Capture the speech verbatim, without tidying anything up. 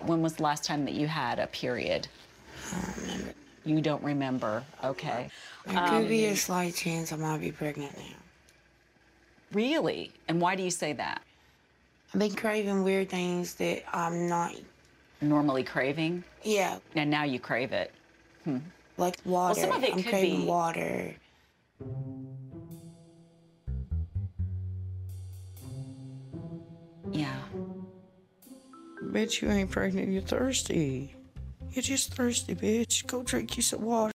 When was the last time that you had a period? I don't remember. You don't remember, okay. There could be a slight chance I might be pregnant now. Really? And why do you say that? I've been craving weird things that I'm not... Normally craving? Yeah. And now you crave it. Hmm. Like water. Well, some of it I'm could craving be... water. Yeah. Bet you ain't pregnant, you're thirsty. You're just thirsty, bitch. Go drink you some water.